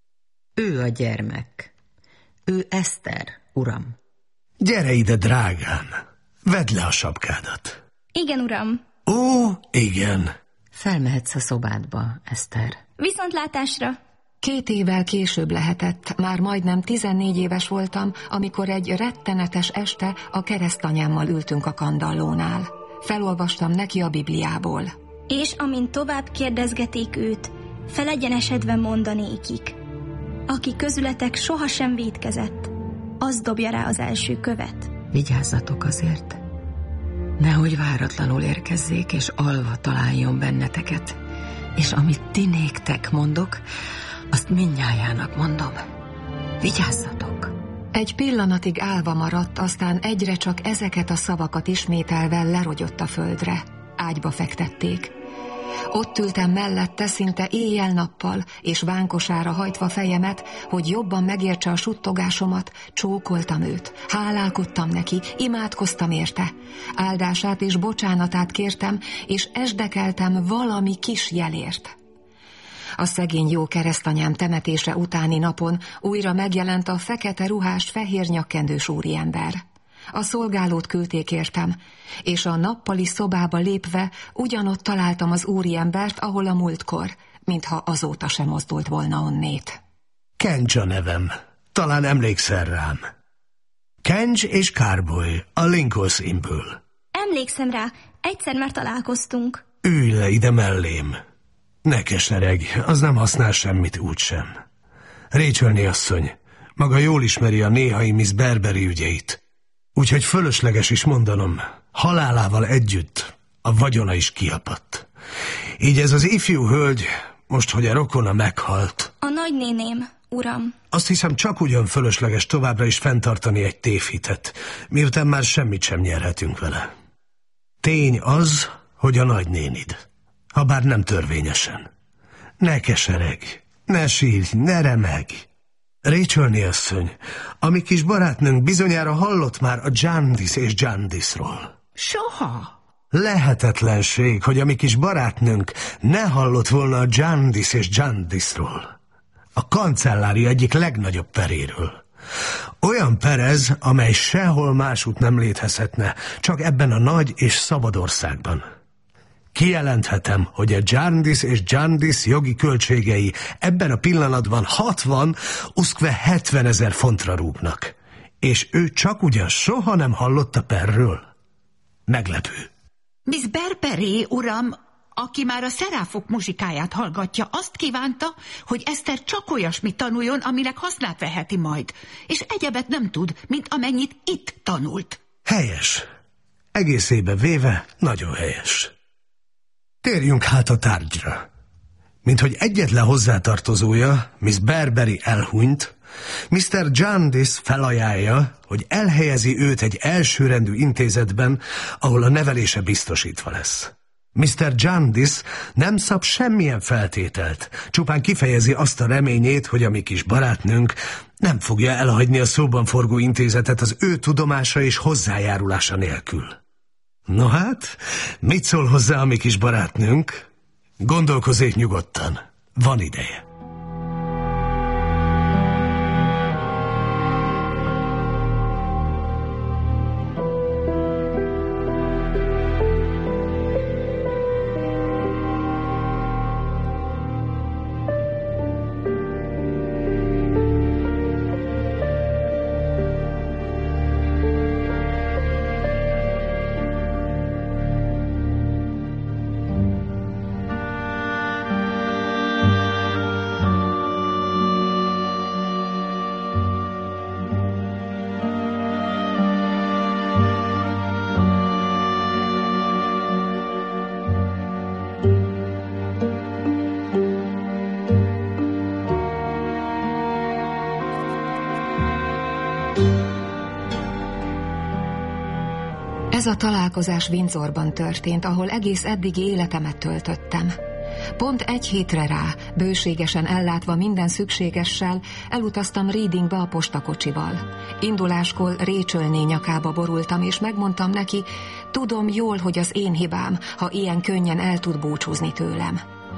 Ő a gyermek. Ő Eszter, uram. Gyere ide, drágám. Vedd le a sapkádat. Igen, uram. Ó, igen. Felmehetsz a szobádba, Eszter. Viszontlátásra. 2 évvel később lehetett, már majdnem 14 éves voltam, amikor egy rettenetes este a keresztanyámmal ültünk a kandallónál. Felolvastam neki a Bibliából. És amint tovább kérdezgeték őt, felegyenesedve mondanékik. Aki közületek sohasem vétkezett, az dobja rá az első követ. Vigyázzatok azért. Nehogy váratlanul érkezzék, és alva találjon benneteket. És amit ti néktek mondok, azt mindnyájának mondom. Vigyázzatok! Egy pillanatig állva maradt, aztán egyre csak ezeket a szavakat ismételve lerogyott a földre. Ágyba fektették. Ott ültem mellette szinte éjjel-nappal, és vánkosára hajtva fejemet, hogy jobban megértse a suttogásomat, csókoltam őt, hálálkodtam neki, imádkoztam érte. Áldását és bocsánatát kértem, és esdekeltem valami kis jelért. A szegény jó keresztanyám temetése utáni napon újra megjelent a fekete ruhás, fehér nyakkendős úriember. A szolgálót küldték értem, és a nappali szobába lépve ugyanott találtam az úriembert, ahol a múltkor, mintha azóta sem mozdult volna onnét. Kencs a nevem. Talán emlékszel rám. Kencs és Carboy, a Lincoln's Innből. Emlékszem rá, egyszer már találkoztunk. Ülj le ide mellém. Ne keseregj, az nem használ semmit úgysem. Rachelné asszony, maga jól ismeri a néhai Miss Berberi ügyeit. Úgyhogy fölösleges is mondanom, halálával együtt a vagyona is kiapadt. Így ez az ifjú hölgy, most, hogy a rokona meghalt. A nagynéném, uram. Azt hiszem, csak ugyan fölösleges továbbra is fenntartani egy tévhitet, miután már semmit sem nyerhetünk vele. Tény az, hogy a nagynénid, habár nem törvényesen. Ne keseregj, ne sírj, ne remegj. Rachelné asszony, a mi kis barátnőnk bizonyára hallott már a Jarndyce és Jarndyce-ról. Soha. Lehetetlenség, hogy a mi kis barátnőnk ne hallott volna a Jarndyce és Jarndyce-ról. A kancellária egyik legnagyobb peréről. Olyan perez, amely sehol másút nem létezhetne, csak ebben a nagy és szabad országban. Kijelenthetem, hogy a Jarndyce és Jarndyce jogi költségei ebben a pillanatban 60, uszkve 70 000 fontra rúgnak. És ő csak ugyan soha nem hallott a perről. Meglepő. Miss Berberé, uram, aki már a szeráfok muzsikáját hallgatja, azt kívánta, hogy Eszter csak olyasmit tanuljon, aminek hasznát veheti majd, és egyebet nem tud, mint amennyit itt tanult. Helyes. Egészébe véve nagyon helyes. Térjünk hát a tárgyra. Minthogy egyetlen hozzátartozója, Miss Berbery elhunyt, Mr. Jarndyce felajánlja, hogy elhelyezi őt egy elsőrendű intézetben, ahol a nevelése biztosítva lesz. Mr. Jarndyce nem szab semmilyen feltételt, csupán kifejezi azt a reményét, hogy a mi kis barátnőnk nem fogja elhagyni a szóban forgó intézetet az ő tudomása és hozzájárulása nélkül. No hát, mit szól hozzá a mi kis barátnőnk? Gondolkozzék nyugodtan, van ideje. Ez a találkozás Windsorban történt, ahol egész eddigi életemet töltöttem. Pont egy hétre rá, bőségesen ellátva minden szükségessel, elutaztam Readingbe a postakocsival. Induláskor Rachelné nyakába borultam, és megmondtam neki, tudom jól, hogy az én hibám, ha ilyen könnyen el tud búcsúzni tőlem.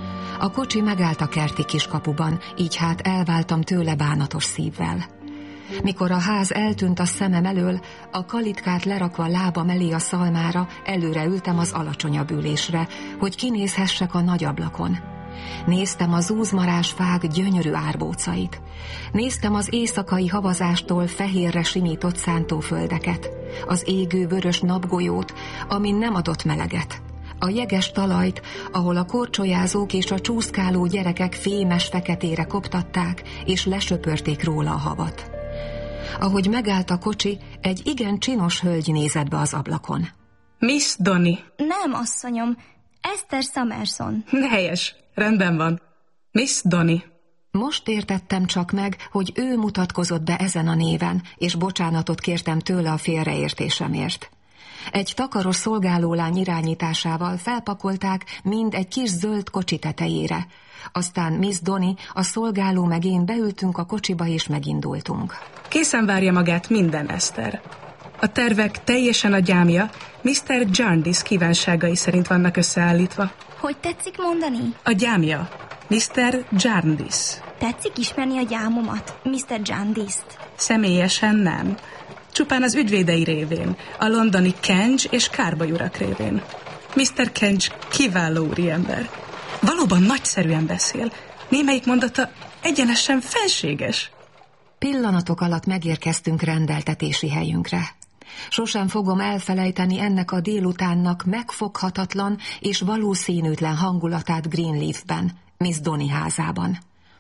A kocsi megállt a kerti kiskapuban, így hát elváltam tőle bánatos szívvel. Mikor a ház eltűnt a szemem elől, a kalitkát lerakva lábam elé a szalmára, előre ültem az alacsonyabb ülésre, hogy kinézhessek a nagy ablakon. Néztem a zúzmarás fák gyönyörű árbócait. Néztem az éjszakai havazástól fehérre simított szántóföldeket, az égő vörös napgolyót, amin nem adott meleget. A jeges talajt, ahol a korcsolyázók és a csúszkáló gyerekek fémes feketére koptatták, és lesöpörték róla a havat. Ahogy megállt a kocsi, egy igen csinos hölgy nézett be az ablakon. Miss Donny. Nem, asszonyom. Esther Summerson. Helyes. Rendben van. Miss Donny. Most értettem csak meg, hogy ő mutatkozott be ezen a néven, és bocsánatot kértem tőle a félreértésemért. Egy takaros szolgálólány irányításával felpakolták mind egy kis zöld kocsi tetejére. Aztán Miss Donny, a szolgáló meg én beültünk a kocsiba és megindultunk. Készen várja magát minden, Eszter. A tervek teljesen a gyámja Mr. Jarndyce kívánságai szerint vannak összeállítva. Hogy tetszik mondani? A gyámja. Mr. Jarndyce. Tetszik ismerni a gyámomat, Mr. Jarndyce-t? Személyesen nem. Csupán az ügyvédei révén, a londoni Kench és Carboy urak révén. Mr. Kench kiváló úriember. Valóban nagyszerűen beszél. Némelyik mondata egyenesen fenséges. Pillanatok alatt megérkeztünk rendeltetési helyünkre. Sosem fogom elfelejteni ennek a délutánnak megfoghatatlan és valószínűtlen hangulatát Greenleafben, Miss Donny házában.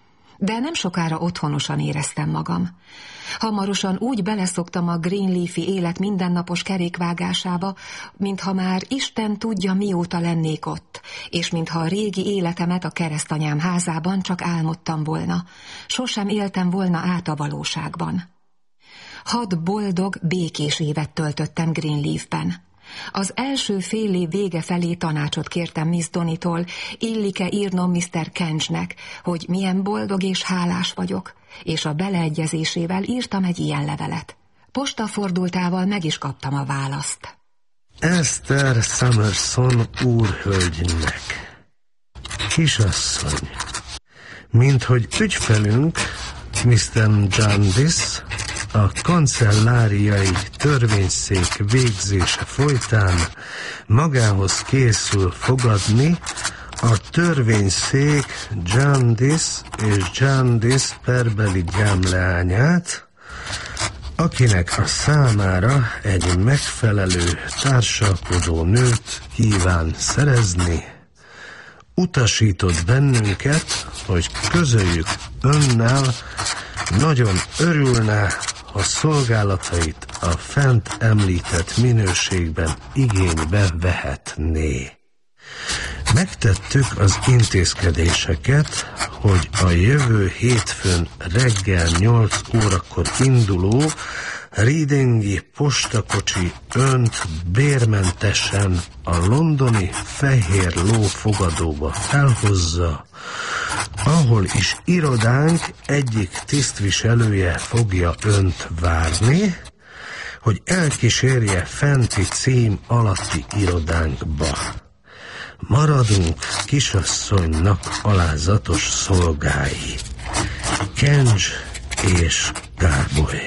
De nem sokára otthonosan éreztem magam. Hamarosan úgy beleszoktam a Greenleafi élet mindennapos kerékvágásába, mintha már Isten tudja, mióta lennék ott, és mintha a régi életemet a keresztanyám házában csak álmodtam volna. Sosem éltem volna át a valóságban. 6 boldog, békés évet töltöttem Greenleafben. Az első fél év vége felé tanácsot kértem Miss Donnytól, illik-e írnom Mr. Kenchnek, hogy milyen boldog és hálás vagyok, és a beleegyezésével írtam egy ilyen levelet. Postafordultával meg is kaptam a választ. Esther Summerson úrhölgynek. Kisasszony, minthogy ügyfelünk, Mr. Jarndyce, a kancelláriai törvényszék végzése folytán magához készül fogadni a törvényszék Jandisz és Jandisz perbeli gyámleányát, akinek a számára egy megfelelő társalkodó nőt kíván szerezni, utasított bennünket, hogy közöljük önnel, nagyon örülne, ha szolgálatait a fent említett minőségben igénybe vehetné. Megtettük az intézkedéseket, hogy a jövő hétfőn reggel 8 órakor induló readingi postakocsi önt bérmentesen a londoni Fehér Ló fogadóba felhozza, ahol is irodánk egyik tisztviselője fogja önt várni, hogy elkísérje fenti cím alatti irodánkba. Maradunk kisasszonynak alázatos szolgái. Kenj és Gáboly.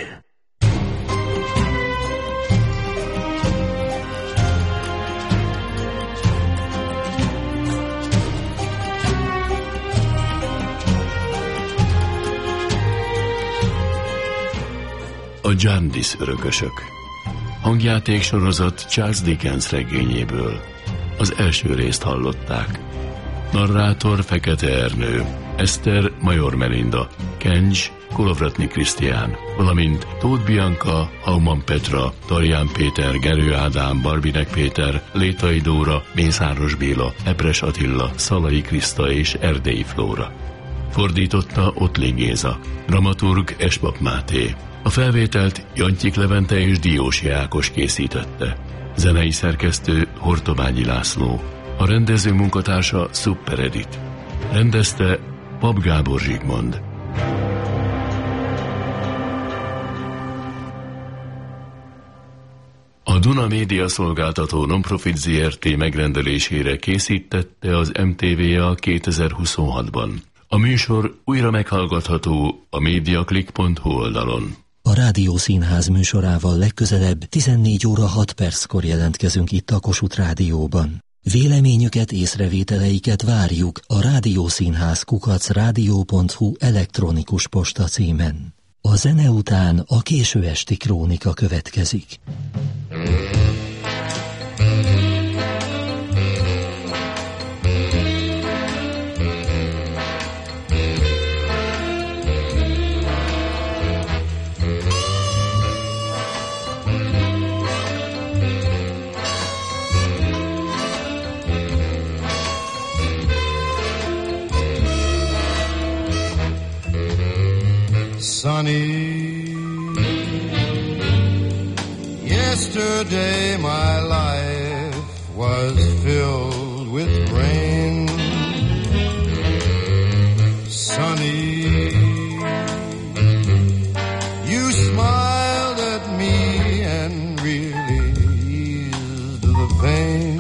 A Jarndyce örökösök. Hangjáték sorozat Charles Dickens regényéből. Az első részt hallották. Narrátor Fekete Ernő, Eszter Major Melinda, Kenj Kolovratni Krisztián, valamint Tóth Bianca, Hauman Petra, Tarján Péter, Gerő Ádám, Barbinek Péter, Létai Dóra, Mészáros Béla, Epres Attila, Szalai Kriszta és Erdélyi Flóra. Fordította Ottling Géza, dramaturg Espap Máté. A felvételt Jantyik Levente és Diósi Ákos készítette. Zenei szerkesztő Hortobányi László. A rendező munkatársa Super Edit. Rendezte Pap Gábor Zsigmond. A Duna Média Szolgáltató Nonprofit Zrt. Megrendelésére készítette az MTV-a 2026-ban. A műsor újra meghallgatható a mediaclick.hu oldalon. A Rádiószínház műsorával legközelebb 14 óra 6 perckor jelentkezünk itt a Kossuth Rádióban. Véleményüket, észrevételeiket várjuk a rádiószínház@radio.hu elektronikus posta címen. A zene után a késő esti krónika következik. Sunny, yesterday my life was filled with rain. Sunny, you smiled at me and really eased the pain.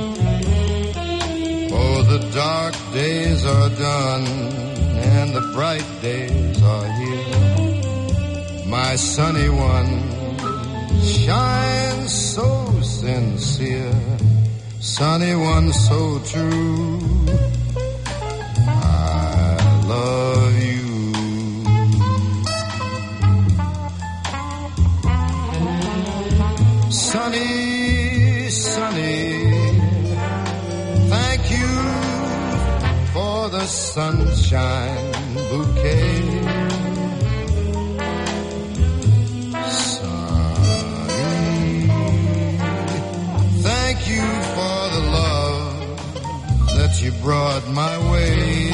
Oh, the dark days are done and the bright days are here. My sunny one shines so sincere, sunny one so true. I love you. Sunny, sunny, thank you for the sunshine bouquet. You brought my way.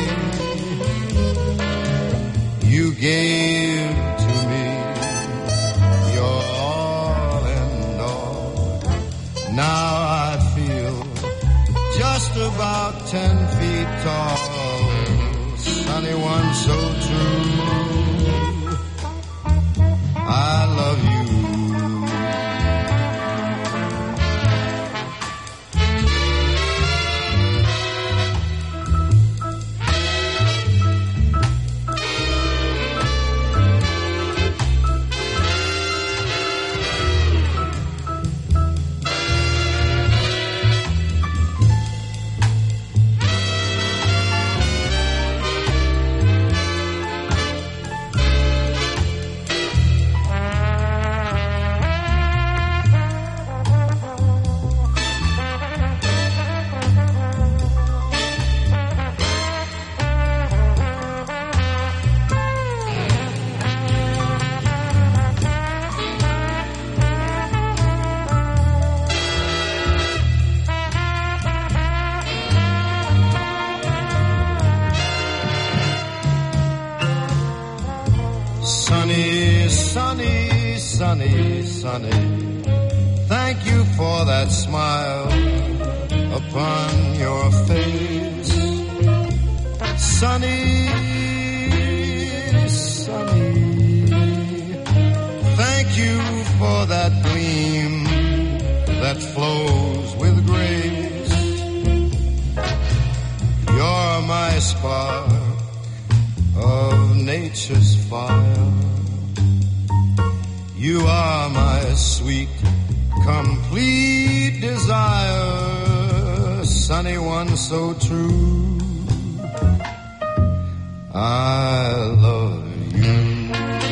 You gave to me your all and all. Now I feel just about 10 feet tall. Sunny one so true. I love you. sunny, sunny, sunny. Thank you for that smile upon your face. Sunny, sunny. Thank you for that gleam that flows with grace. You're my spark of nature's fire. You are my sweet, complete desire. Sunny one so true, I love you.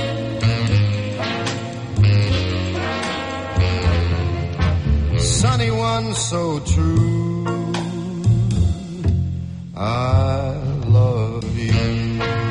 Sunny one so true, I love you.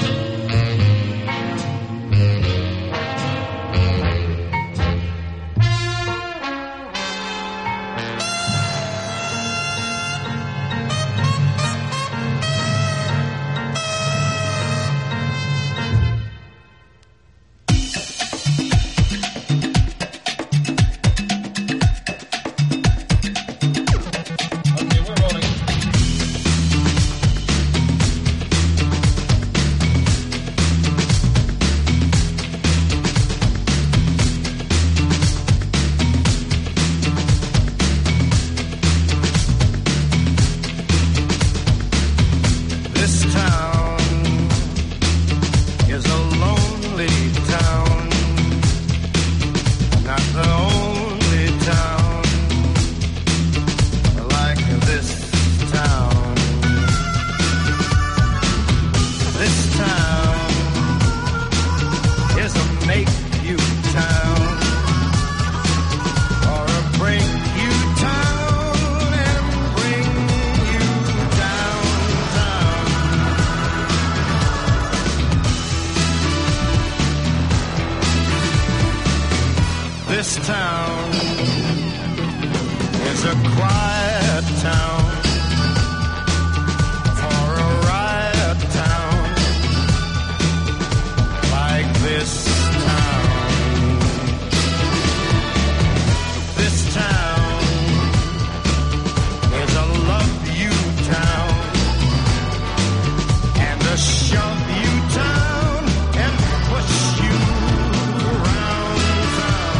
This town is a quiet town, for a riot town like this town. This town is a love you town and a shove you town and push you around town.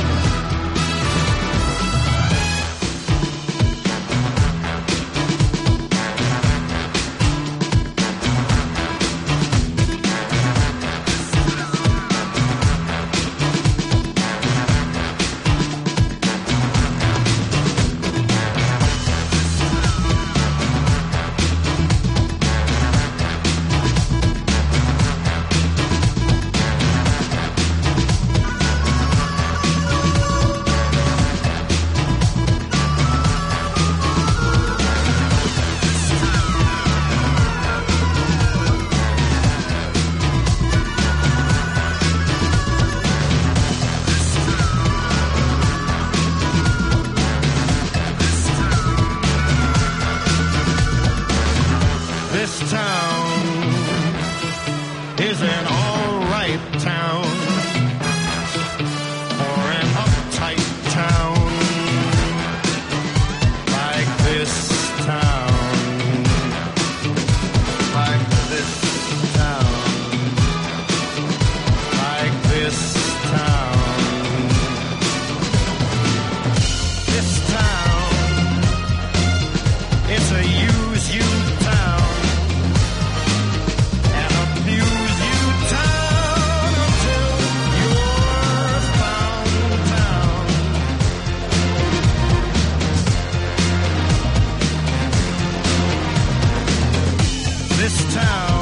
This town is an all-right town or an uptight town like this town, like this town, like this town. This town, it's a use-you town. This town